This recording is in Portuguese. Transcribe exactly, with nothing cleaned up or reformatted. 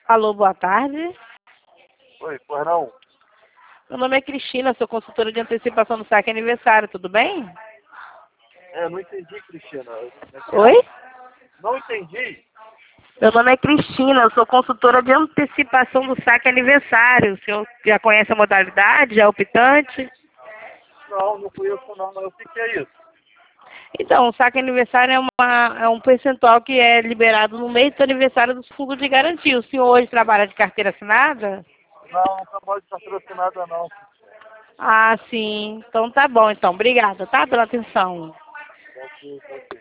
Alô, boa tarde. Oi, pois não? Meu nome é Cristina, sou consultora de antecipação do saque aniversário, tudo bem? É, não entendi, Cristina. Como é que é? Oi? Não entendi. Meu nome é Cristina, eu sou consultora de antecipação do saque aniversário. O senhor já conhece a modalidade, já é optante? Não, não conheço não, mas o que, que é isso? Então, o saque aniversário é, uma, é um percentual que é liberado no mês do aniversário dos fundos de garantia. O senhor hoje trabalha de carteira assinada? Não, nunca mais patrocinada não. Ah, sim. Então tá bom, então. Obrigada, tá? Pela atenção. Tá aqui, tá aqui.